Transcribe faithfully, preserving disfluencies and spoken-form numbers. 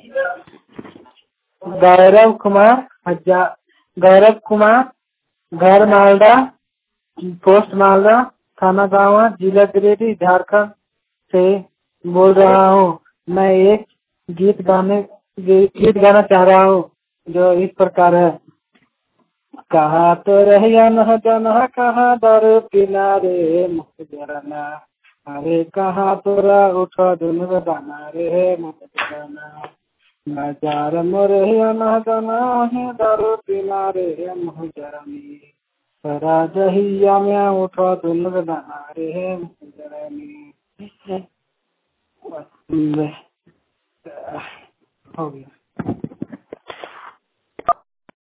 गौरव कुमार हजार गौरव कुमार, घर मालदा, पोस्ट मालदा, थाना गाँव, जिला गिरिडीह, झारखंड से बोल रहा हूँ। मैं एक गीत गाने गीत गाना चाह रहा हूँ जो इस प्रकार है। कहाँ तो रहिया न जाना, कहाँ दारू पीना रे मुख जरना, अरे कहाँ तोरा उठा दुन दाना रे मुख जरना, नजार मोरहिया न जाना है दारू पीना रे मुख जरनी, तोरा जहिया में उठा दुन दाना रे मुख जरनी। बस हो गया।